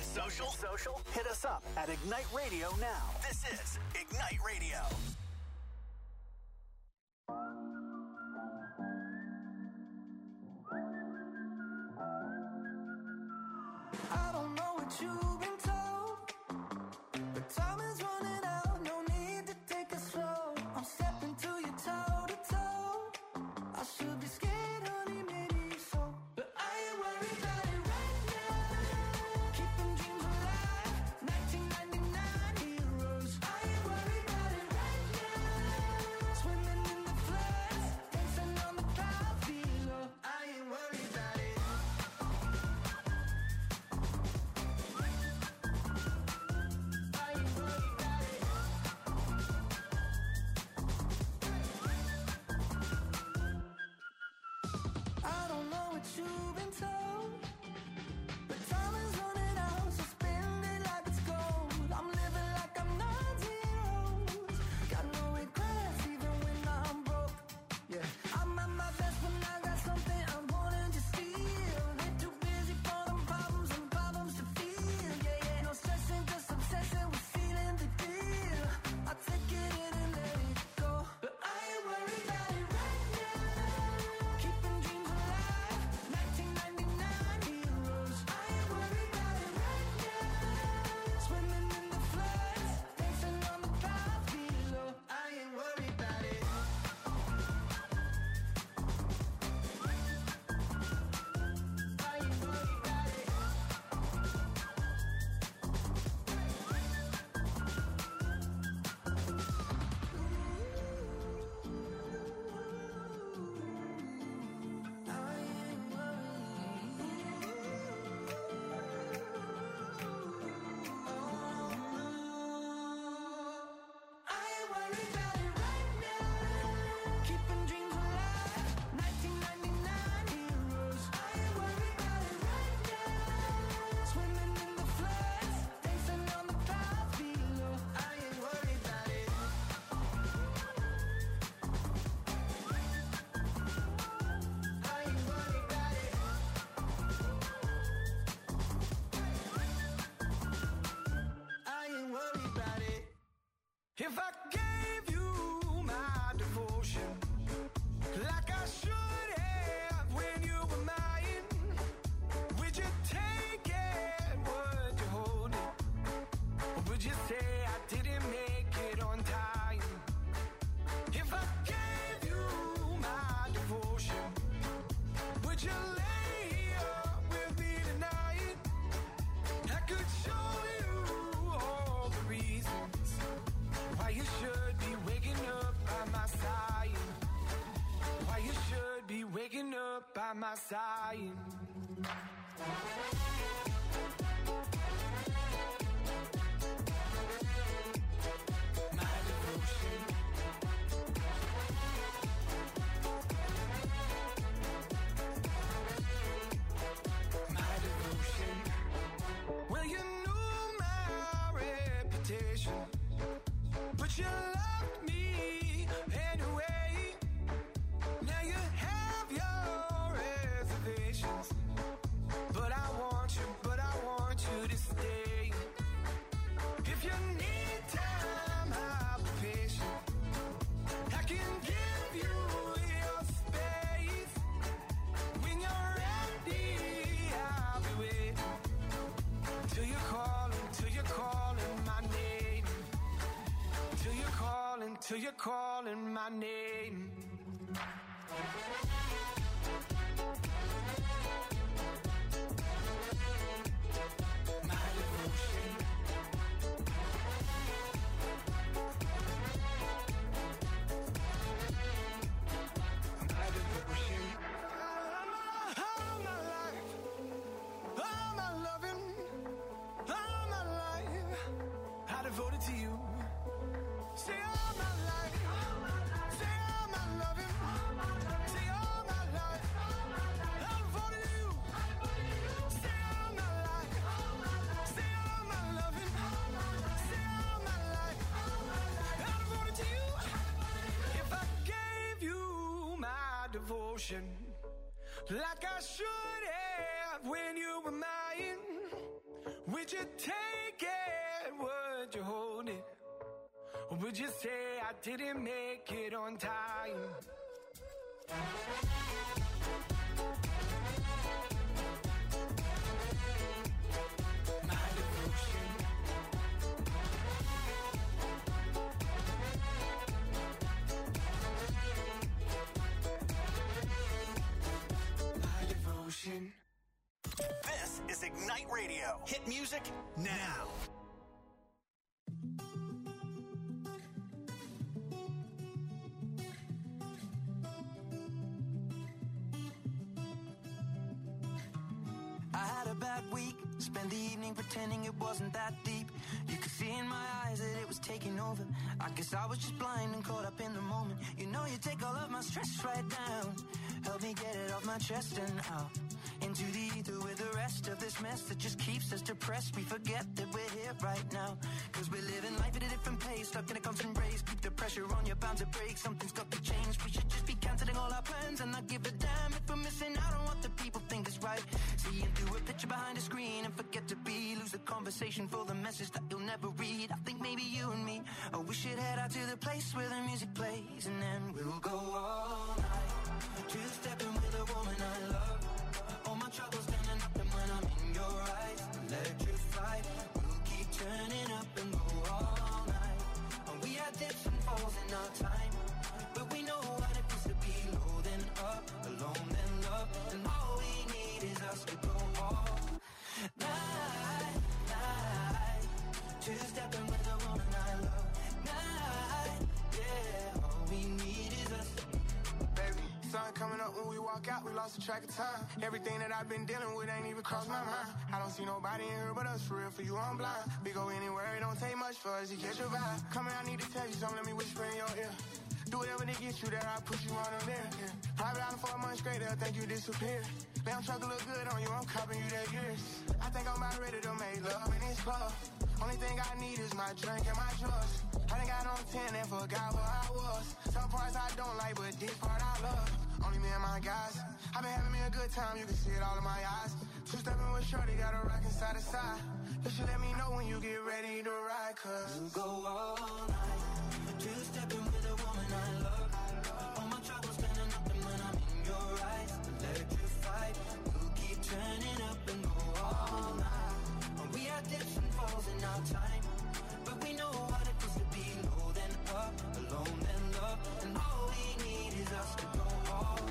social? Hit us up at Ignite Radio now. This is Ignite Radio. I don't know what you've been told, but time is running out, no need to take it slow. I'm stepping to you toe to toe. I should be scared, honey, maybe so, but I ain't worried about it right now. Keeping dreams alive, 1999 heroes. I ain't worried about it right now. Swimming in the floods, dancing on the clouds below. I ain't worried about it. I don't know what you've been told, but time is running out, so spend it like it's gold. I'm living like I'm not zeros. Got no regrets even when I'm broke. Yeah, I'm at my best when I got something I'm wanting to steal. Ain't too busy for them problems and problems to feel. Yeah, yeah, no stressing, just obsessing with sealing the deal. I take it in and let it go, but I ain't worried about it right now. Keeping dreams alive, 1999 heroes. I ain't worried about it right now. Swimming in the floods, dancing on the clouds below. I ain't worried about it. I ain't worried about it. I ain't worried about it right now. Keeping dreams alive, 1999 heroes. I ain't worried about it right now. Swimming in the floods, dancing on the clouds below. I ain't worried about it. I ain't worried about it. I ain't worried about it. If I gave you my devotion, like I should have when you were mine, would you take it? Would you hold it? Or would you say I didn't make it on time? If I gave you my devotion, would you lay up with me tonight? I could show you all the reasons why you should be waking up by my side. Why you should be waking up by my side. My devotion. My devotion. Well, you knew my reputation, but you loved me anyway. Now you have your reservations, but I want you to stay. If you need time, I'll be patient. I can give you your space. When you're ready, I'll be waiting. Till you're calling my name. Till you're calling my name. My devotion. My devotion. All my life, all my loving, all my life, I devoted to you. Say all my life, say all my loving, say all my life, I devoted to you. Say all my life, say all my loving, say all my life, I devoted to you. If I gave you my devotion, like I should have when you were mine, Would you take it? Would you hold it? Or would you say I didn't make it on time? My devotion. My devotion. This is Ignite Radio. Hit music now. I had a bad week, spent the evening pretending it wasn't that deep. You could see in my eyes that it was taking over. I guess I was just blind and caught up in the moment. You know you take all of my stress right down. Help me get it off my chest and out into the ether with the rest of this mess that just keeps us depressed. We forget that we're here right now, cause we're living life at a different pace, stuck in a constant race. Keep the pressure on, you're bound to break. Something's got to change. We should just be cancelling all our plans and not give a damn if we're missing out on what the people think is right. Seeing through a picture behind a screen and forget to be, lose the conversation for the message that you'll never read. I think maybe you and me, oh, we should head out to the place where the music plays, and then we'll go all night, two-stepping with a woman I love. All my troubles standing up, and when I'm in your eyes, electrified. We'll keep turning up and go all night. And we had dips and falls in our time, but we know what it feels to be low then up, alone then love. And all we need is us to go all night, night. Two-stepping with a woman I love. Night, yeah. All we need is us. Baby, sun coming up when we walk out, we lost the track of time. Everything that I've been dealing with ain't even crossed my mind. I don't see nobody in here but us, for real, for you I'm blind. We go anywhere, it don't take much for us to catch your vibe. Come here, I need to tell you something, let me whisper in your ear. Do whatever to get you there, I put you on them there. Yeah. Private island for a month straight, they'll think you disappeared. Damn truck look good on you, I'm copping you that years. I think I'm about ready to make love in this club. Only thing I need is my drink and my drugs. I done got on 10 and forgot where I was. Some parts I don't like, but this part I love. Only me and my guys. I've been having me a good time, you can see it all in my eyes. Two-stepping with shorty, got a rockin' side to side. You should let me know when you get ready to ride, cause we'll go all night, two-stepping with a woman I love. All my troubles standing up, and when I'm in your eyes, electrified. We'll keep turning up and go all night. And we had dips and falls in our time, but we know what it feels to be low then up, alone then love. And all we need is us to go all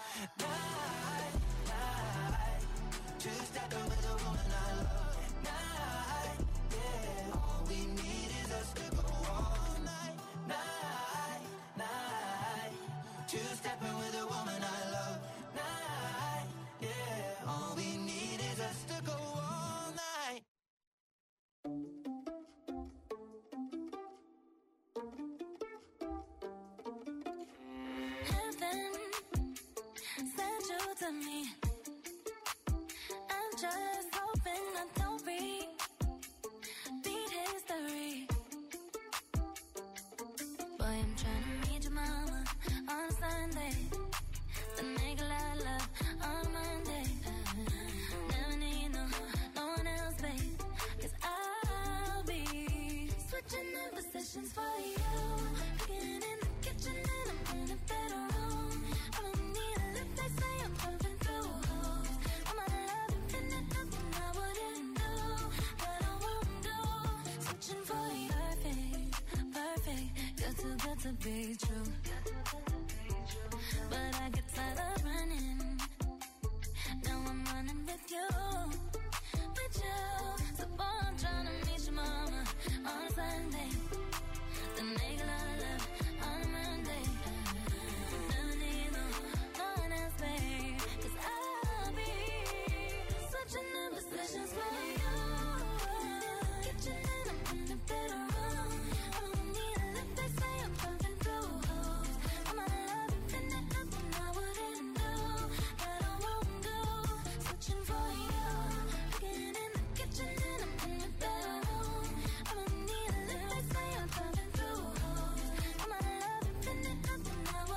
night, night. Two-stepping with a woman I love. Night, yeah. All we need is us to go all night, night, night. Two-stepping with a woman I love. Night, yeah. All we need is us to go all night. Heaven sent you to me. I'm just hoping I don't repeat history. Boy, I'm trying to meet your mama on Sunday, then make a lot of love on Monday. Never need no one else, babe, 'cause I'll be switching in positions for you. Getting in the kitchen and I'm in a better room. I don't need a lip, they say I'm pumping through holes. I'm out of love, infinite, nothing I wouldn't do, but I won't do. Switching for you, perfect, perfect. You're too good to be true, but I get tired of running. Now I'm running with you, with you. So boy, I'm trying to meet your mama on Sunday, then make a lot of love on Monday. Never need no one else, babe, 'cause I'll be switching in positions for you. Kitchen and I'm in a better room. I don't need a lip, they say I'm pumping through holes. I'm out of love, infinite, nothing I wouldn't do, but I won't do. Switching for you. Getting in the kitchen and I'm in a better room. I don't need a lip, they say I'm pumping through holes. I'm out of love, infinite, nothing I wouldn't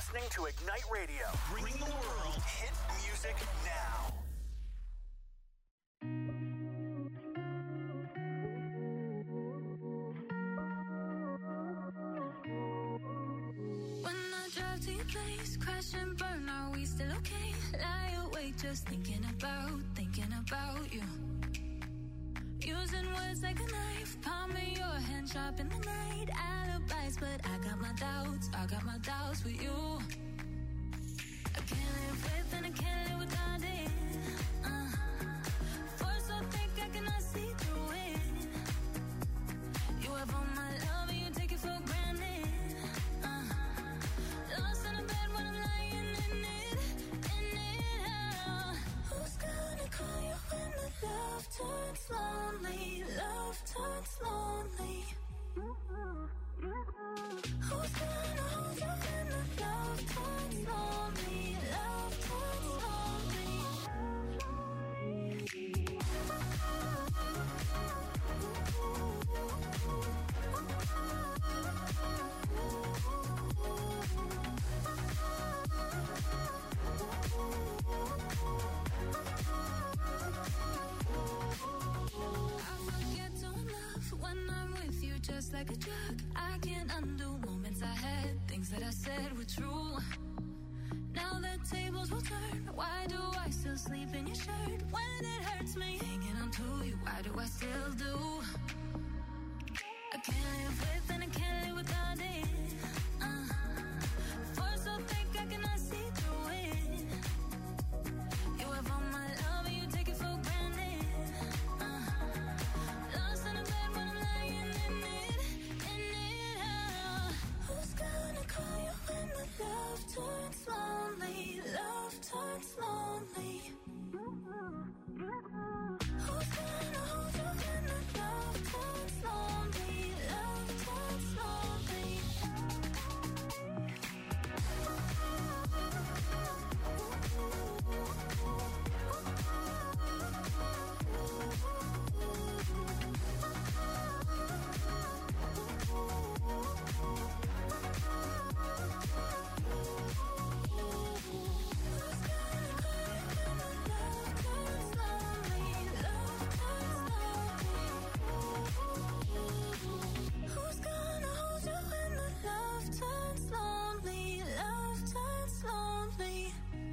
listening to Ignite Radio, bringing the world hit music now. When I drive to your place, crash and burn, are we still okay? Lie awake, just thinking about you. Using words like a knife, palm in your hand, sharp in the night. Alibis, but I got my doubts with you. I can't live with and I can't live without it. Force so thick I cannot see through it. You have all my love and you take it for granted. Lost in a bed when I'm lying in it. Who's gonna call you when the love turns lonely? Love turns lonely. Who's gonna hold you when the love turns lonely? Love turns lonely. I forget to love when I'm with you, just like a drug. I can't undo moments I had, things that I said were true. Now the tables will turn. Why do I still sleep in your shirt when it hurts me? Hanging on to you, why do I still do? I can't live with and I can't live without it. Force so thick I cannot see through it. You have all my love and you take it for granted. Lost in a bed when I'm lying in it. Who's gonna call you when the love turns lonely? Love turns lonely. Who's gonna hold you when the love turns lonely? Love turns lonely. Who's gonna hold you when the love turns lonely? Love turns lonely.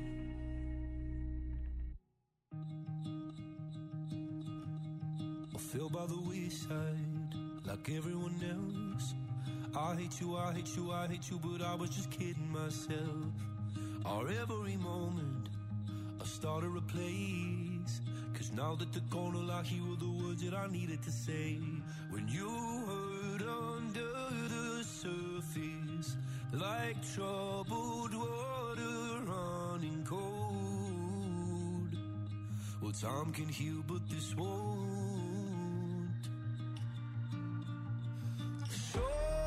I fell by the wayside like everyone else. I hate you, I hate you, I hate you, but I was just kidding myself. Our every moment I started a place, 'cause now that they're gone, all I hear were the words that I needed to say. When you hurt under the surface, like troubled water running cold. Well, time can heal, but this won't. So,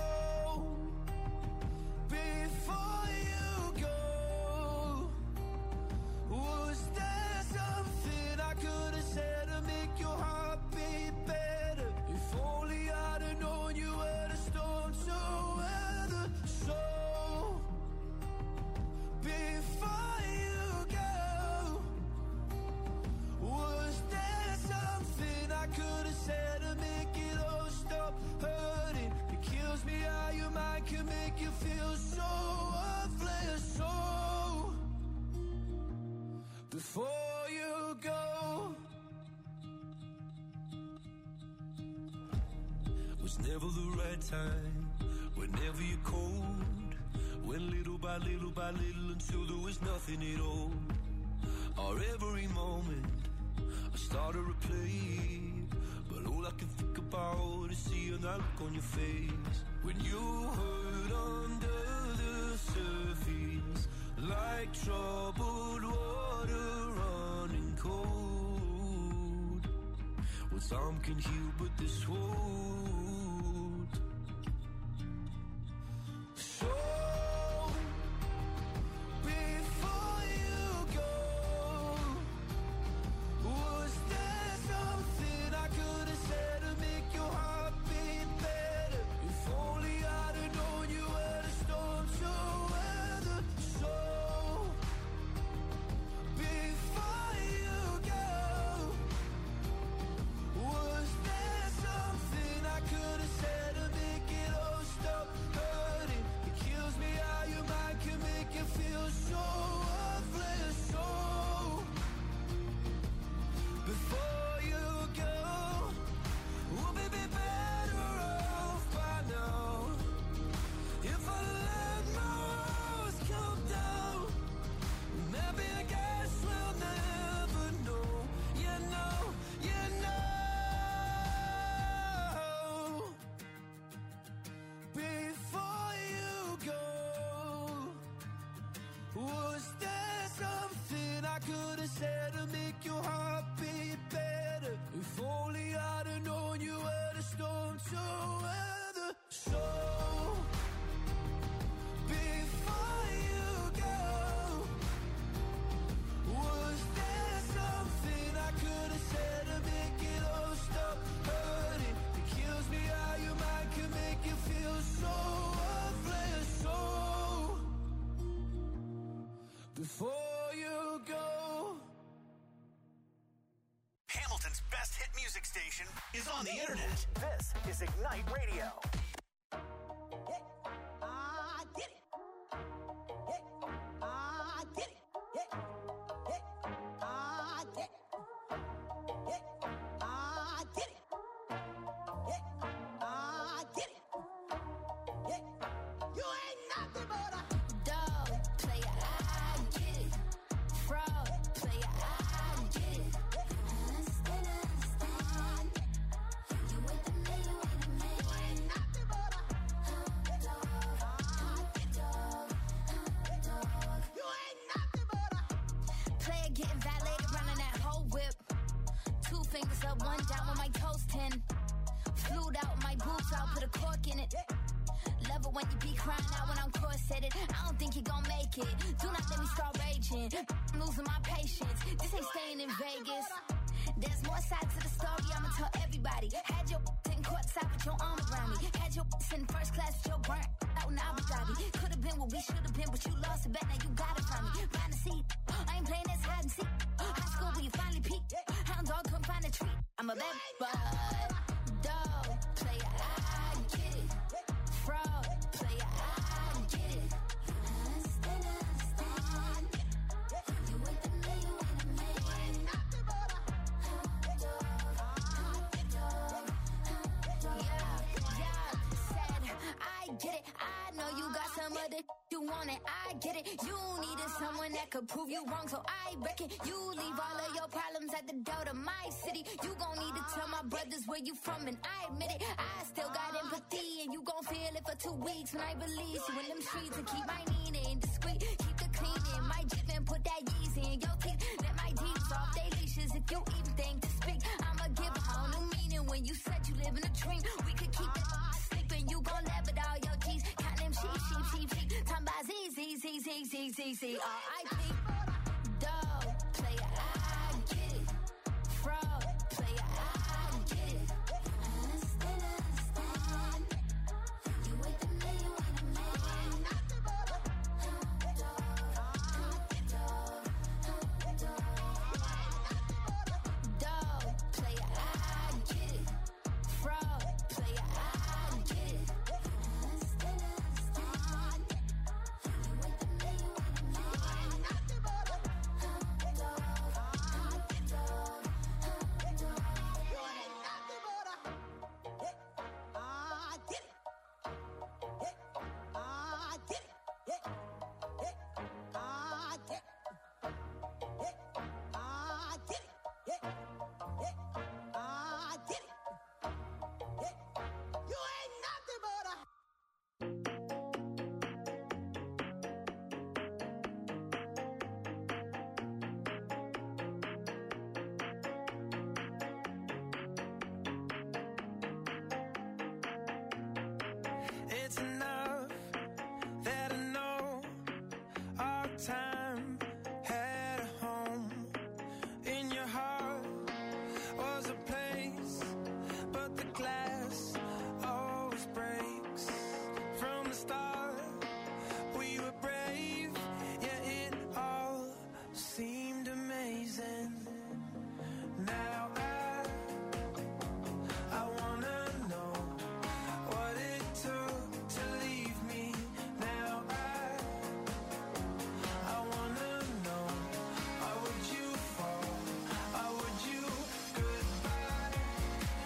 before you go, was there something I could have said to make your heart beat better? If only I'd have known you were the storm to weather. So, before you go, was there something I could have said to make it all stop hurting? It kills me how your mind can make you feel so worthless. So, before you go, was never the right time, whenever you're cold. Went little by little until there was nothing at all. Our every moment I started to play, but all I can think about is seeing that look on your face. When you hurt under the surface, like troubled water running cold. Well, some can heal, but this won't. So, before you go, was there something I could have said to make your heart beat better? If only I'd have known you were the storm to weather. hit music station is on the internet. This is Ignite Radio. Prove you wrong, so I reckon you leave all of your problems at the door to my city. You gon' need to tell my brothers where you from, and I admit it. I still got empathy, and you gon' feel it for 2 weeks when I release you in them streets. And keep my meaning discreet, keep the cleaning. My Jeep and put that Yeezy in your teeth. Let my D's off they leashes if you even think to speak. I'ma give a whole new meaning when you said you live in a dream. We could keep it sleeping, you gon' laugh at all your G's. Count them sheep. Time by Z. R.I.P. It's enough that I know our time had a home. In your heart was a place, but the glass always breaks. From the start, we were brave, yeah, it all seemed amazing. Now I wanna know what it took to leave me. Now I wanna know, why would you fall? Why would you goodbye?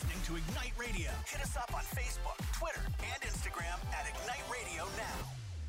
listening to Ignite Radio. Hit us up on Facebook, Twitter, and Instagram at Ignite Radio Now.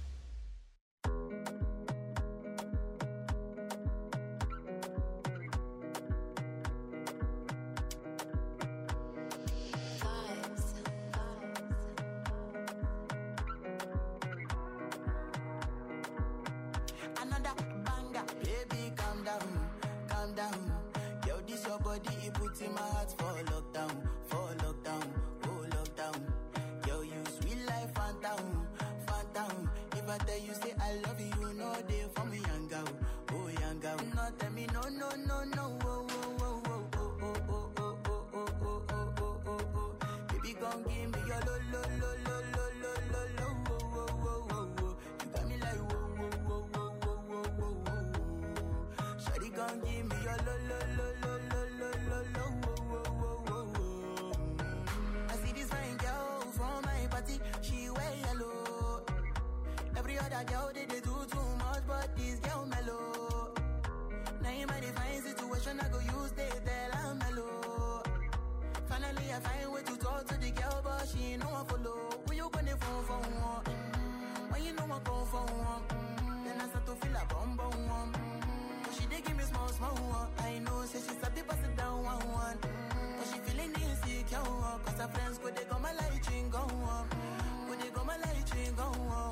Another banger, baby, calm down, calm down. Yo, this your body, it puts in my heart for lockdown, oh lockdown. Yo, you sweet life, phantom, phantom. If I tell you say I love you, you know they for me, young girl, oh young girl. No, tell me no, no, no, no, oh, oh, oh, oh, oh, oh, oh, oh, oh, oh, oh, oh, oh, oh, oh. Baby, gon' give me your lo, lo, lo, lo, lo, lo, lo, lo, oh, oh, oh, oh, oh. You got me like whoa, whoa, whoa, whoa, whoa, whoa, whoa, whoa. Shawty gon' give me your lo, lo, lo, lo, lo, lo, lo, lo, oh, oh, oh, oh, oh. I see this fine girl from my party, she wear yellow. Every other girl they do too much, but this girl mellow. Now in my divine situation, I go use they tell I'm mellow. Finally, I find way to talk to the girl, but she ain't no one follow. Who you gonna phone for one? When you know I go for one, then I start to feel a bum bum one. But she dey give me small small one. I know, say she's a bit pass it down one. But she feeling insecure, cause her friends go they go my light ring go on. Go they go my light ring go on.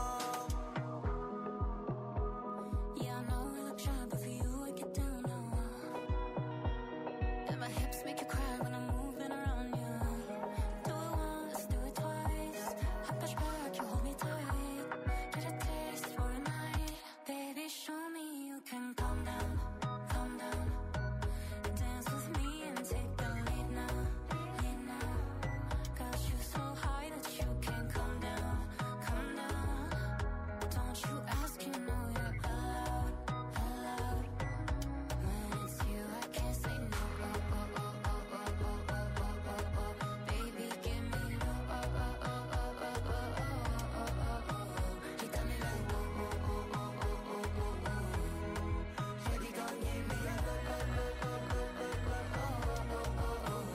Yeah, I know we look shy, but for you I get down low. And my hips make you cry when I'm moving around you. Do it once, do it twice. I push back, you hold me tight. Get a taste for a night. Baby, show me you can calm down, calm down. Dance with me and take the lead now, lead now. Got you so high that you can't come down, come down. Don't you ask, you know you're allowed, allowed. When it's you, I can't say no. Oh, oh, oh, oh, oh, oh, oh, oh, oh, oh. Baby, give me no. Oh, oh, oh, oh, oh, oh, oh, oh, oh, oh. You got me like oh, oh, oh, oh, oh, oh, oh, oh. Shawty gon' give me a lo, lo, lo, lo, lo, lo, lo, oh, oh, oh,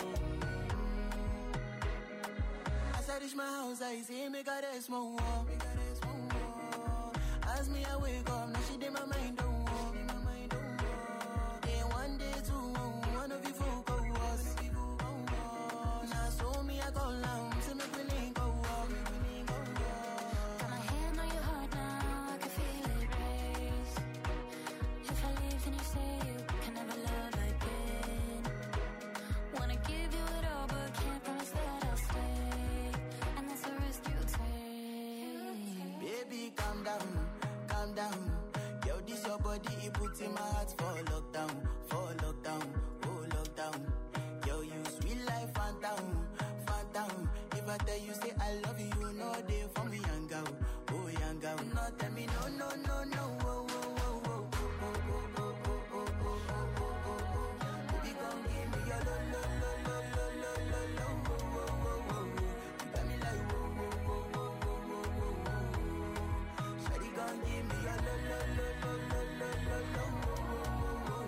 oh. As I reach my house, I see me got a small wall. As me, I wake up, now she did my mind don't walk. Day one, day two, one of you folk go us. Now so me, I go down, so make me link go up. Got my hand on your heart now, I can feel it race. If I leave, then you say you can never love again. Wanna give you it all, but can't promise that I'll stay. And that's a risk you take. Baby, calm down, calm down. Yo, this your body, it puts in my heart for lockdown, oh lockdown. Yo, you sweet life, phantom, phantom. If I tell you say I love you, you know they for me, young girl, oh young girl. No, tell me no, no, no, no, oh, oh, oh, oh, oh, oh, oh, oh, oh, oh, oh, oh, oh. Baby, gon' give me your lo, lo, lo, lo, lo, lo, lo, lo, oh, oh, oh, oh. You got me like whoa, whoa, whoa, whoa, whoa, whoa, whoa, whoa. Shawty gon' give me your lo, lo, lo, lo, lo, lo, lo, lo, oh, oh, oh, oh, oh.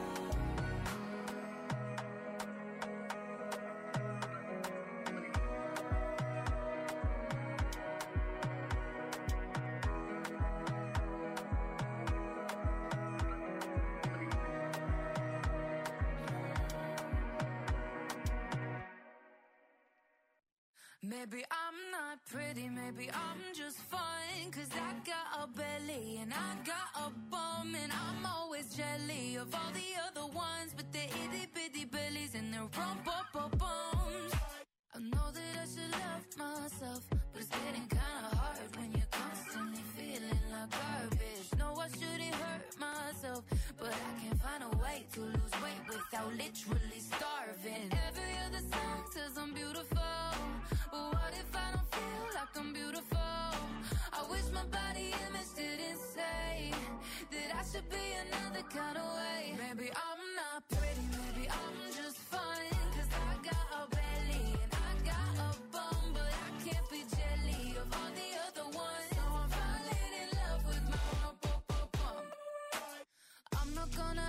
Maybe I'm not pretty, maybe I'm just fine. Cause I got a belly and I got a bum. And I'm always jelly of all the other ones with their itty bitty bellies and their rump-up-bums. I know that I should love myself, but it's getting kinda hard when you're constantly feeling like garbage. No, I shouldn't hurt myself, but I can't find a way to lose weight without literally starving. Every other song says I'm beautiful, but what if I don't feel like I'm beautiful? I wish my body image didn't say that I should be another kind of way. Maybe I'm not pretty, maybe I'm just fine. Cause I got a belly and I got a bum, but I can't be jelly of all the other ones. So I'm falling in love with my rump-up-bum. I'm not gonna ask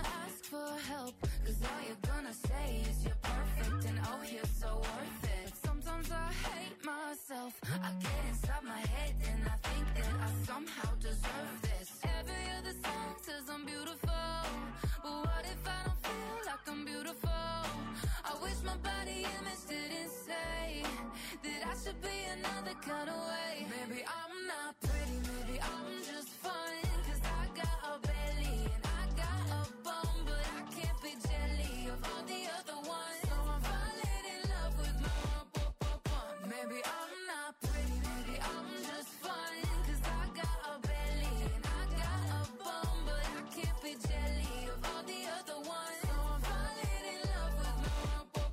for help, cause all you're gonna say is you're perfect and oh, you're so worth it. Sometimes I hate myself, I get inside my head and I think that I somehow deserve this. Every other song says I'm beautiful, but what if I don't feel like I'm beautiful? I wish my body image didn't say that I should be another kind of way. Maybe I'm not pretty, maybe I'm just fun, cause I got a belly and I got a bum, but I can't be jelly of all the other ones. So I'm falling in love with my bum. Maybe I'm not pretty, maybe I'm just fun, cause I got a belly and I got a bum, but I can't be jelly of all the other ones. So I'm falling in love with my bum.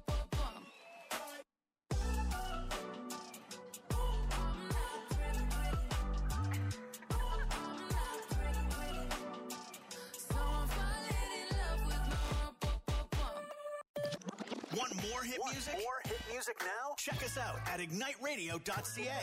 Want more hit music? More hit music now? Check us out at igniteradio.ca.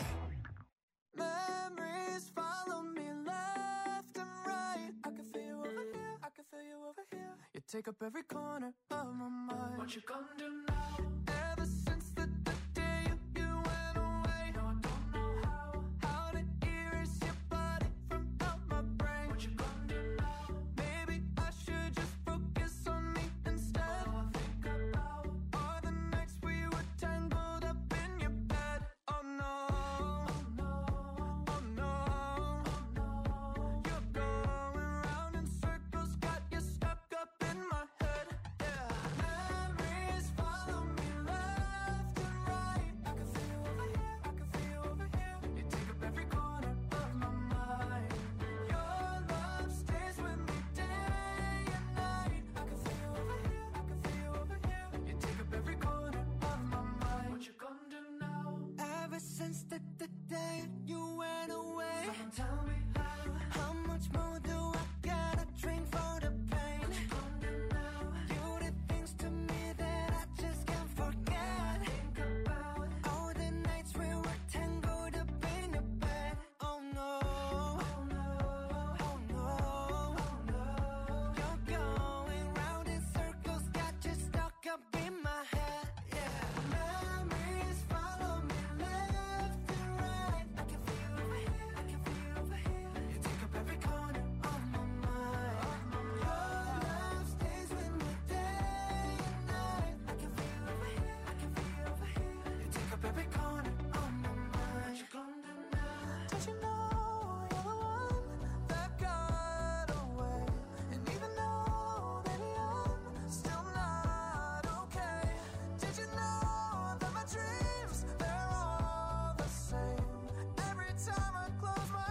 Memories follow me left and right. I can feel you over here, I can feel you over here. You take up every corner of my mind. What you gonna do now? Ever since the day you went away, no, I don't know how to erase your body from out my brain. What you gonna do now? Maybe I should just focus on me instead. All I think about are the nights we were tangled up in your bed. Oh no, oh no, oh no, oh no. You're going round in circles, got you stuck up in my head. Yeah, memories follow me left and right. I can feel you over here, I can feel you over here. You take up every corner of my mind. Your love stays with me day and night. I can feel you over here, I can feel you over here. You take up every corner of my mind. What you gonna do now? Ever since the day you went away, someone tell me how much more do I gotta drink for the pain? What you gonna do now? You did things to me that I just can't forget. Think about all the nights we were tangled up in your bed. Oh no, oh no, oh no, oh no. You're going round in circles, got you stuck up in my head. Yeah, memories follow me left and right. I can feel you over here, I can feel you over here. You take up every corner of my mind. Your love stays with me day and night. I can feel you over here, I can feel you over here. You take up every corner of my mind. What you gonna do now? Don't you know you're the one that got away? And even though, baby, I'm still not okay. Did you know that my dreams, they're all the same? Every time I close my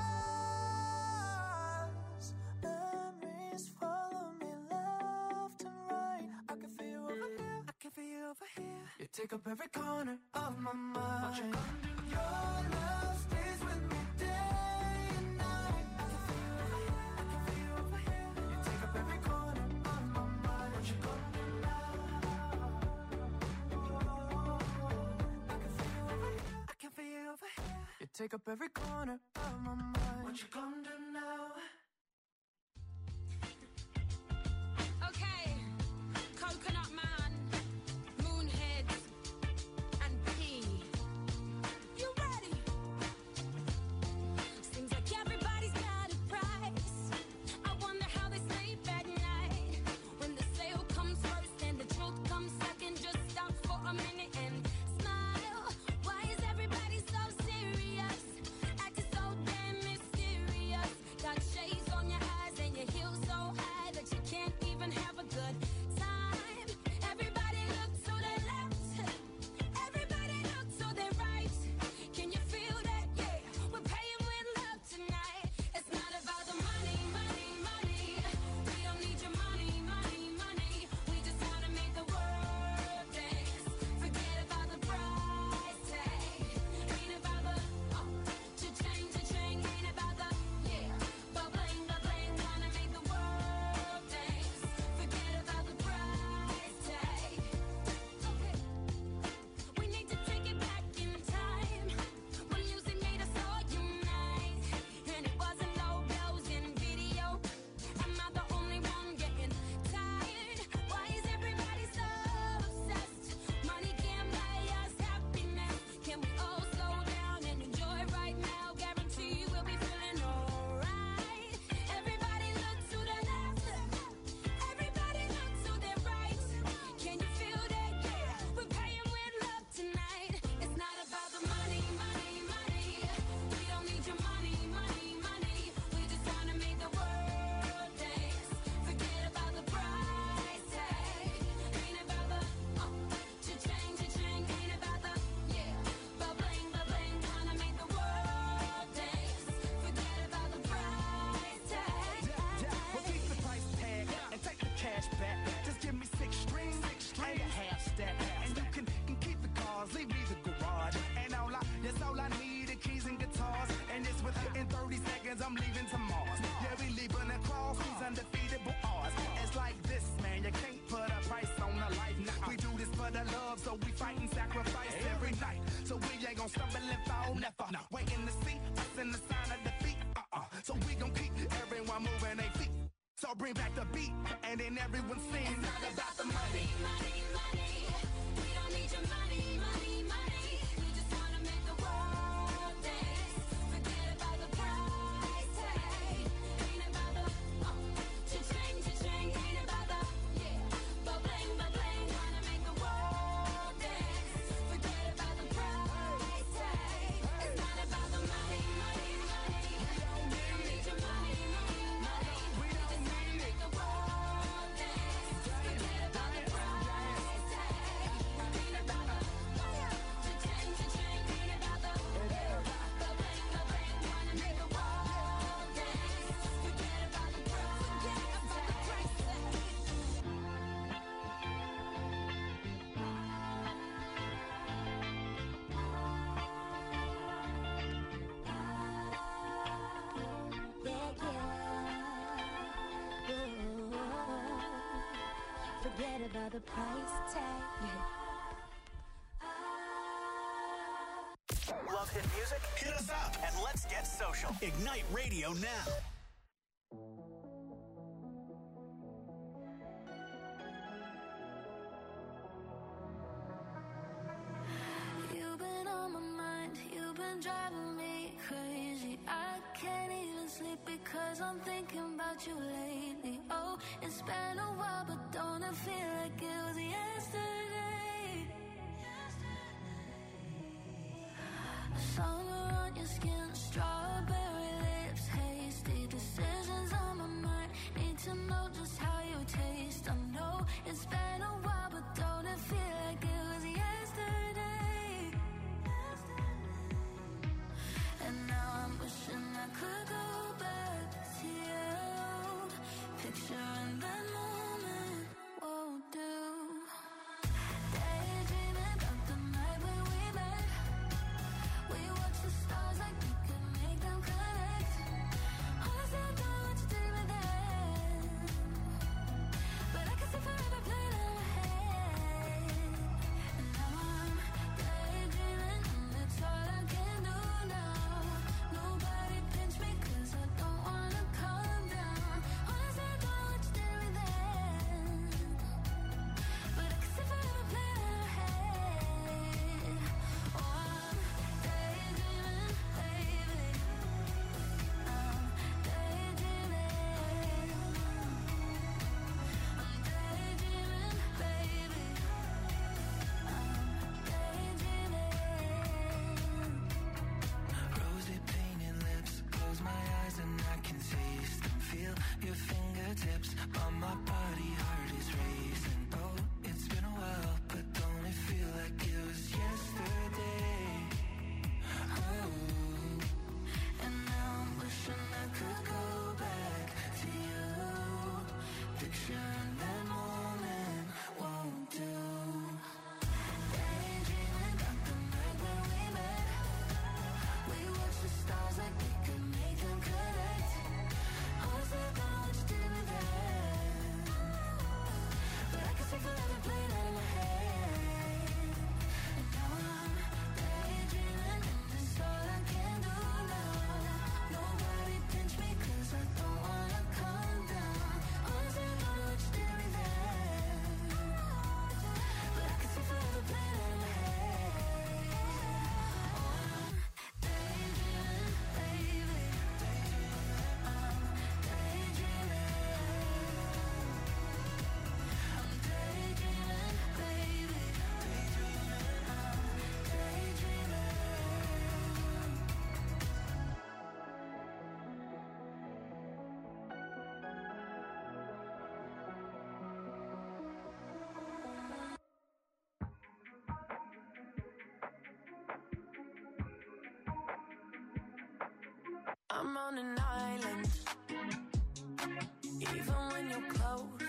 eyes, memories follow me left and right. I can feel you over here, I can feel you over here. You take up every corner of my mind. What you gonna do? Your love stays with me day and night. I can feel you over here, I can feel you over here. You take up every corner of my mind. What you gonna do now? I can feel you over here, I can feel you over here. You take up every corner of my mind. What you gonna do now? Okay, Coconut Man, Moonheads, and P. You ready? Seems like everybody's got a price. I wonder how they sleep at night. When the sale comes first and the truth comes second, just stop for a minute and smile. Why is everybody so serious? Acting so damn mysterious. I'm leaving to Mars. Yeah, we leaving the claws, these undefeatable odds. It's like this, man, you can't put a price on a life. We do this for the love, so we fight and sacrifice every night. So we ain't gon' stumble and fall, never. Waiting to see us in the sign of defeat. So we gon' keep everyone moving their feet. So bring back the beat, and then everyone sings. It's not about the money, money, money. We don't need your money, money, money. We just wanna make the world dance. Forget about the price tag. Ain't about the cha-ching, cha-ching. Ain't about the ba-bling, ba-bling. Wanna make the world dance. Forget about the price tag. It's not about the money, money, money. We don't need your money, money, money. We just wanna make the world dance. Forget about the price tag. Ain't about the cha-ching, cha-ching. Ain't about the ba-bling, ba-bling. Wanna make the world dance. Forget about the price tag. Forget about the price tag. Love hit music? Hit us up and let's get social. Ignite Radio now. You've been on my mind, you've been driving me crazy. I can't even sleep because I'm thinking about you lately. Oh, it's been a while, but don't it feel like it was yesterday? Summer on your skin, strawberry lips, hasty decisions on my mind. Need to know just how you taste. I know it's been a while, but don't it feel like it was yesterday? And now I'm wishing I could go back to you. Picturing that moment won't do. Daydreaming about the night when we met. We watched the stars like we could make them connect. Honestly, I don't know what to do with that. But I can see forever playing in my head. And now I'm daydreaming, and it's all I can do now. Nobody pinch me 'cause I don't wanna calm down. Honestly, I don't know what to do with that. But I can see forever playing in my head. Oh, I'm daydreaming, baby. I'm daydreaming. I'm daydreaming, baby. I'm daydreaming. Rosy painted lips, close my eyes and I can taste and feel your fingertips on my body, heart is racing. Oh, it's been a while, but don't it feel like it was yesterday? Oh, And now I'm wishing I could go back to you. Picturing that moment won't do. Daydreaming about the night when we met. We watched the stars like we could make them connect. Honestly, I don't know what to do with that. But I can see forever playing out in my head. And now I'm daydreaming, and it's all I can do now. Nobody pinch me 'cause I don't wanna calm down. Honestly, I don't know what to do with that. But I can see forever playing out in my head. Oh, I'm daydreaming, baby. I'm daydreaming. I'm daydreaming, baby. I'm daydreaming. I'm on an island, even when you're close.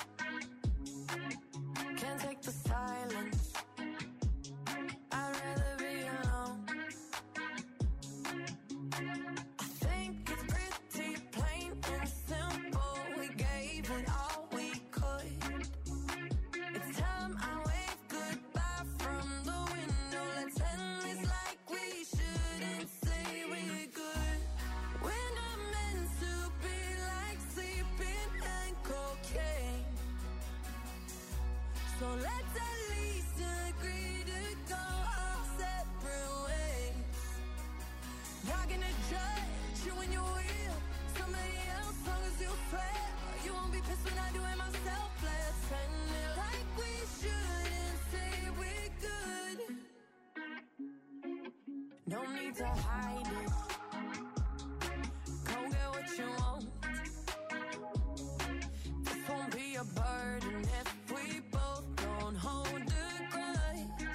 Can't take the silence. I'd rather be alone. I think it's pretty gave it all we could. It's time I wave goodbye from the window. Let's end this like we shouldn't say we're good. We're not meant to be like sleeping and cocaine. So let's at least agree to go our separate ways. Not gonna judge you when you're with somebody else, long as you swear. You won't be pissed when I do it myself. Let's end it like we shouldn't say we're good. No need to hide it. Go get what you want. This won't be a burden if we both don't hold a grudge.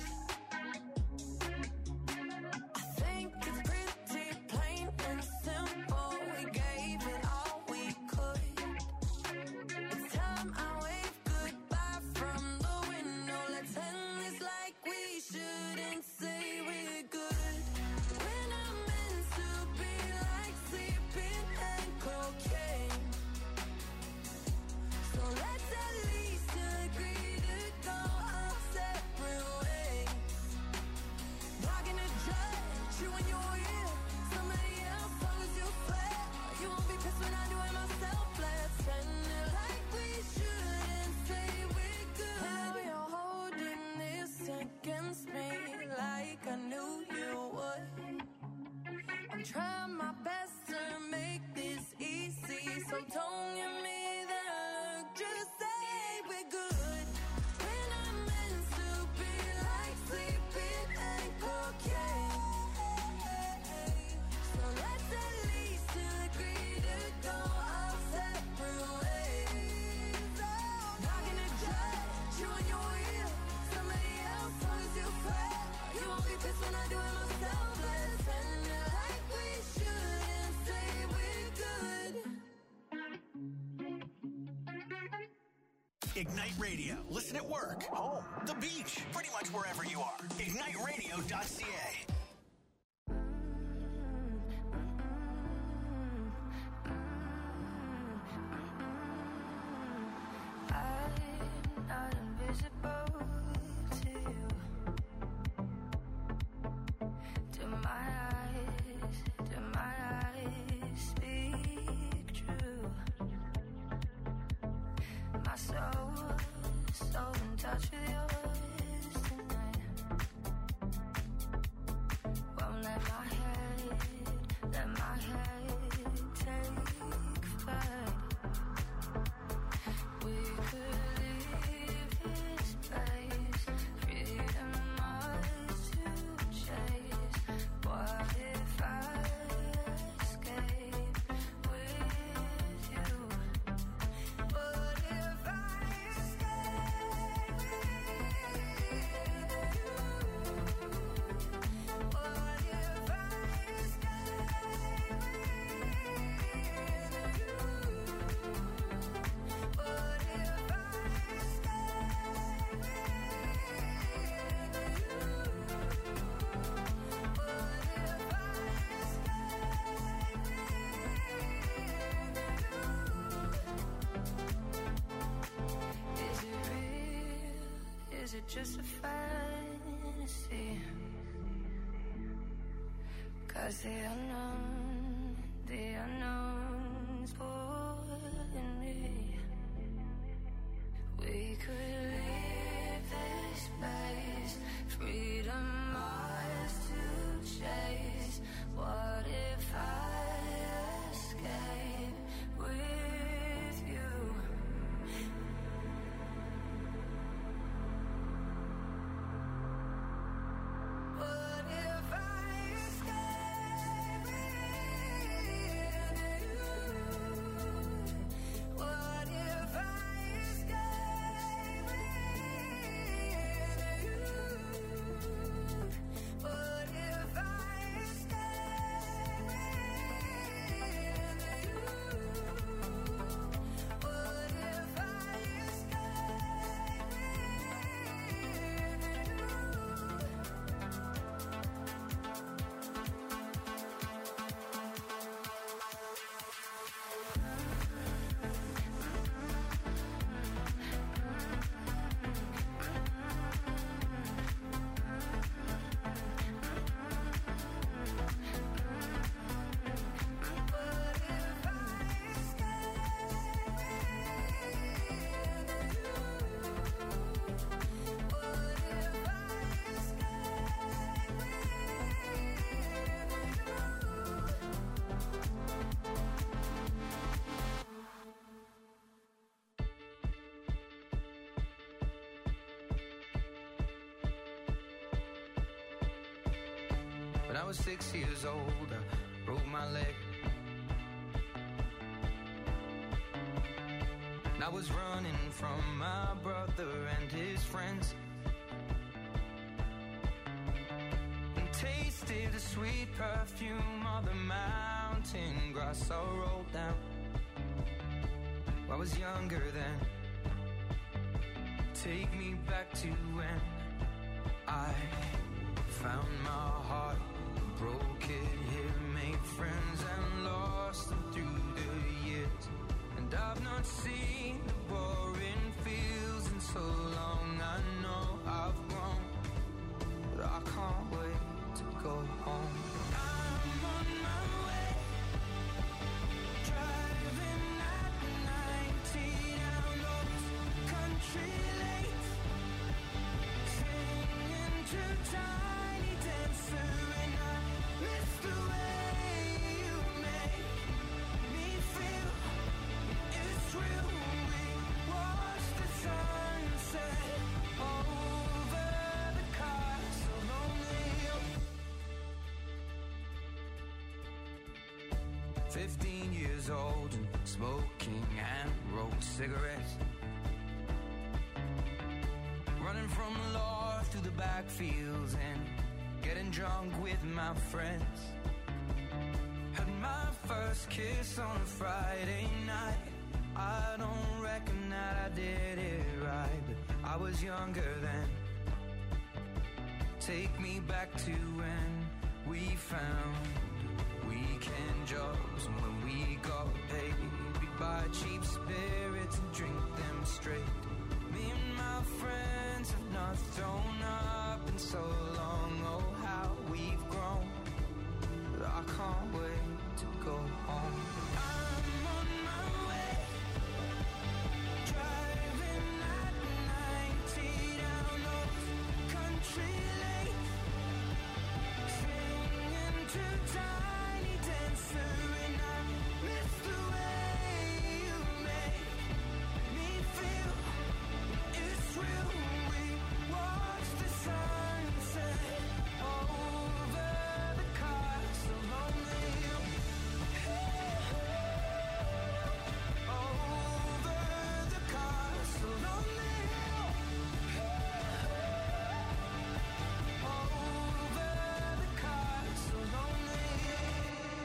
I think it's pretty plain and simple. We gave it all we could. It's time I wave goodbye from the window. Let's end this like we shouldn't say we're good. We're not meant to be like sleeping and cocaine. So let's at least agree to go our separate ways. Not gonna judge you when you're with somebody else, long as you swear. You won't be pissed when I do it myself. Let's end it like we shouldn't say we're good. Now you're holding this against me like I knew you would. I'm trying my best to make this easy, so don't give me that look, just say we're good. We're not meant to be like sleeping and cocaine. So let's at least agree to go our separate ways. Not gonna judge you when you're with somebody else, long as you swear. You won't be pissed when I do it myself. Let's end it like we shouldn't say we're good. Ignite Radio. Listen at work, home, the beach, pretty much wherever you are. IgniteRadio.ca. I'm not invisible to you. Do my eyes speak true? My soul's so in touch with yours tonight. Won't let my head take flight. We could leave this place, freedom ours to chase. What if I escape with you? What if I escape with you? What if I escape with you? What if I Is it real? Is it just a fantasy? 'Cause the unknown's pulling me. We could leave this place, freedom ours to chase. What if I escape with you? What if I escape with you? was 6 years old, I broke my leg. And I was running from my brother and his friends, and tasted the sweet perfume of the mountain grass I rolled down. I was younger then. Take me back to when I found my heart, broke it here, made friends and lost them through the years. And I've not seen the boring fields in so long. I know I've grown, but I can't wait to go home. I'm on my way, driving at 90 down those country lanes, singing to Tiny Dancer, and I miss the way you make me feel. It's real. We watch the sunset over the castle O'Neill. 15 years old and smoking hand-rolled cigarettes, running from the law through the backfields and getting drunk with my friends. Had my first kiss on a Friday night. I don't reckon that I did it right, but I was younger then. Take me back to when we found weekend jobs, and when we got paid, we'd buy cheap spirits and drink them straight. Me and my friends have not thrown up in so long. Oh, how we've grown, but I can't wait to go home. I'm on my way, driving at 90 down those country lanes, singing to Tiny Dancer, and I miss the way you make me feel. It's real. We watch the sunset over the castle O'Neill. Over the castle O'Neill. Over the castle O'Neill.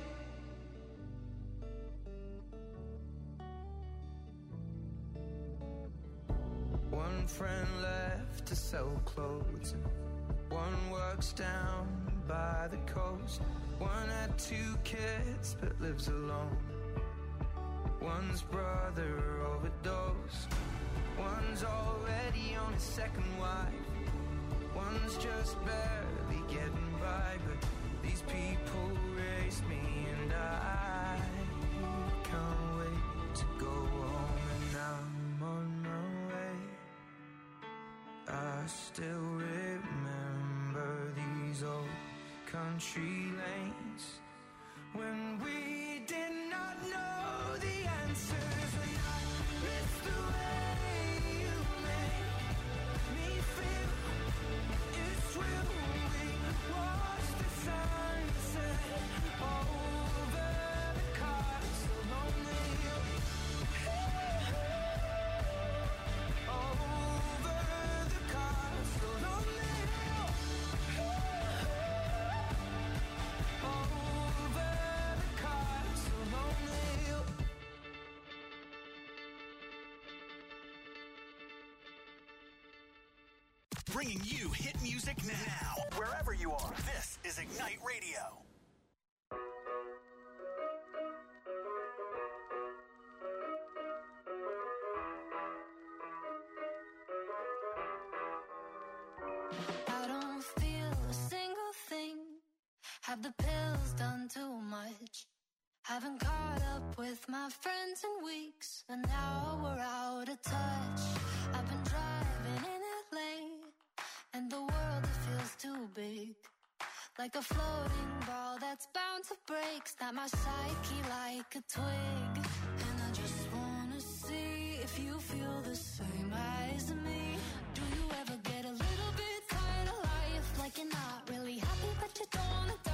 One friend left to sell clothes, and one works down by the coast. One had 2 kids but lives alone. One's brother overdosed. One's already on his second wife. One's just barely getting by, but these people raised me, and I can't wait to go home. And I'm on my way. I still remember these old country lanes when we did not know the answers, and I miss the way you make me feel. It's real. We watch the sunset over the castle O'Neill. Over the castle O'Neill. Over the castle O'Neill. Bringing you hit music now. Wherever you are, this is Ignite Radio. I don't feel a single thing. Have the pills done too much? Haven't caught up with my friends in weeks, and now we're out of touch. I've been driving in LA, and the world, it feels too big. Like a floating ball that's bound to break. Snap my psyche like a twig. And I just wanna see if you feel the same as me. Do you ever get a little bit tired of life? Like you're not really happy, but you don't wanna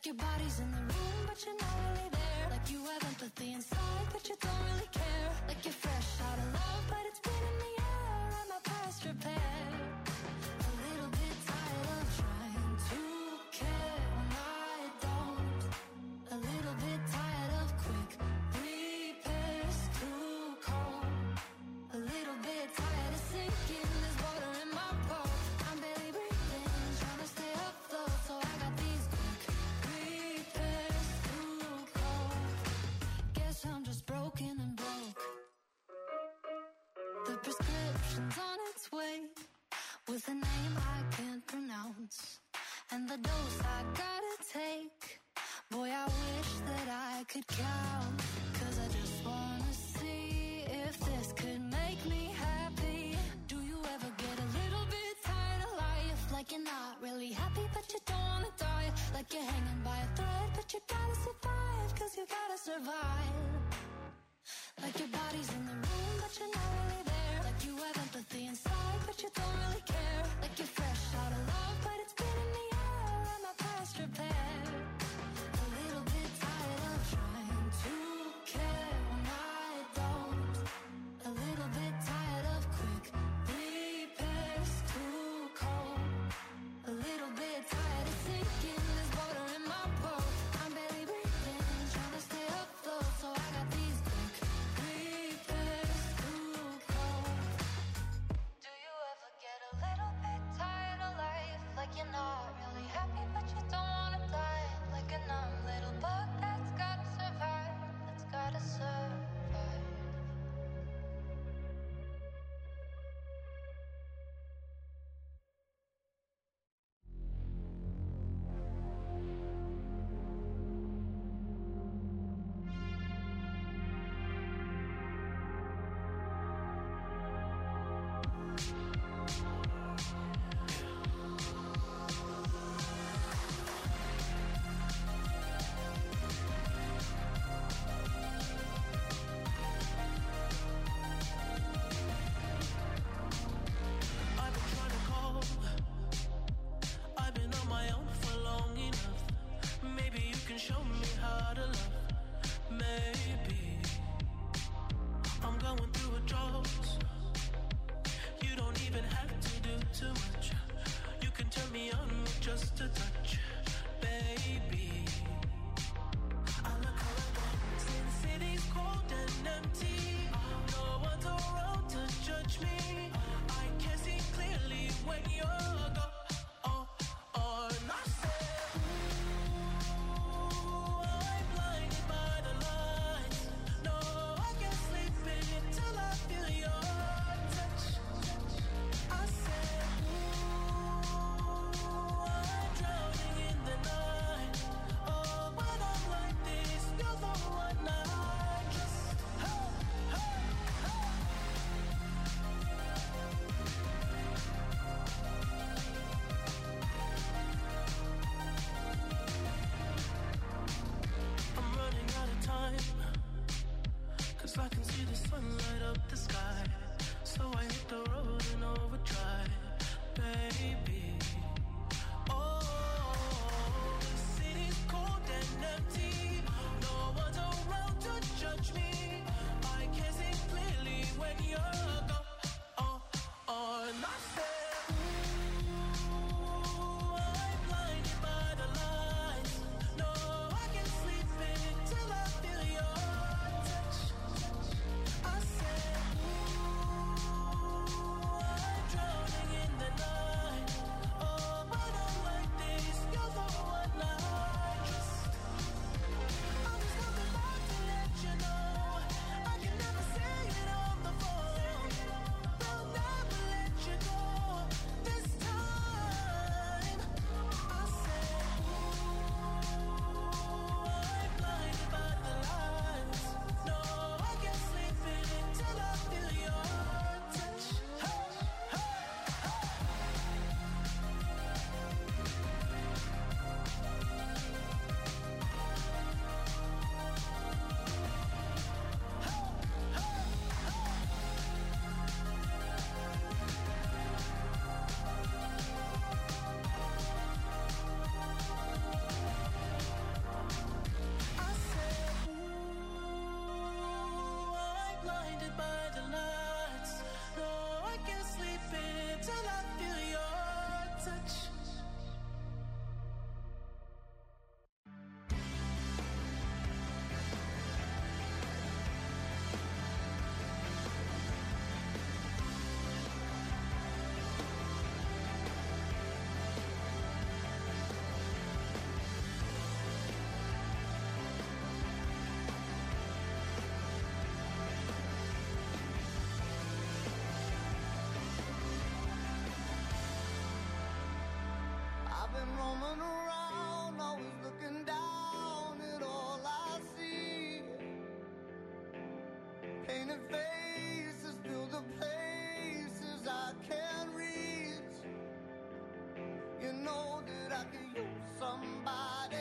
Like your body's in the room, but you're not really there. Like you have empathy inside, but you don't really care. Like you're fresh out of love, but it's been in the air. Am I past repair? A little bit tired of trying to care when I don't. A little bit tired of quick repairs, too cold. A little bit tired of sinking. There's water in my boat. I'm barely breathing, trying to stay afloat. So I got these quick repairs, too cold. Guess I'm just broken and broke. The prescription's on its way, with a name I can't pronounce, and the dose I gotta take. Boy, I wish that I could count, 'cause I just wanna see if this could make me happy. Do you ever get a little bit tired of life? Like you're not really happy, but you don't wanna die. Like you're hanging by a thread, but you gotta survive, 'cause you gotta survive. Like your body's in the room, but you're not really there. Like you have empathy inside, but you don't really care. Like you're fresh out of love, but it's been in the air. Am I past repair? A little bit tired of trying to care when I don't. A little bit tired of quick repairs, too cold. A little bit tired of sinking. There's water in my boat. I'm barely breathing, trying to stay afloat. So I got these quick repairs, too cold. Do you ever get a little bit tired of life? Like you're not really happy, but you don't wanna die. Like a numb little bug that's gotta survive. That's gotta survive. I've been trying to call. I've been on my own for long enough. Maybe you can show me how to love. Maybe I'm going through a drought. You don't even have to do too much. You can turn me on with just a touch, baby. I look around, since city's cold and empty. No one's around to judge me. I can see clearly when you're gone. And I say, ooh, I'm blind roaming around, always looking down at all I see. Painted faces fill the places I can't reach. You know that I could use somebody.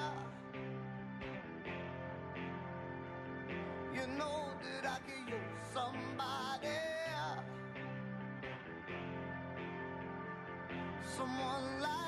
You know that I could use somebody. Someone like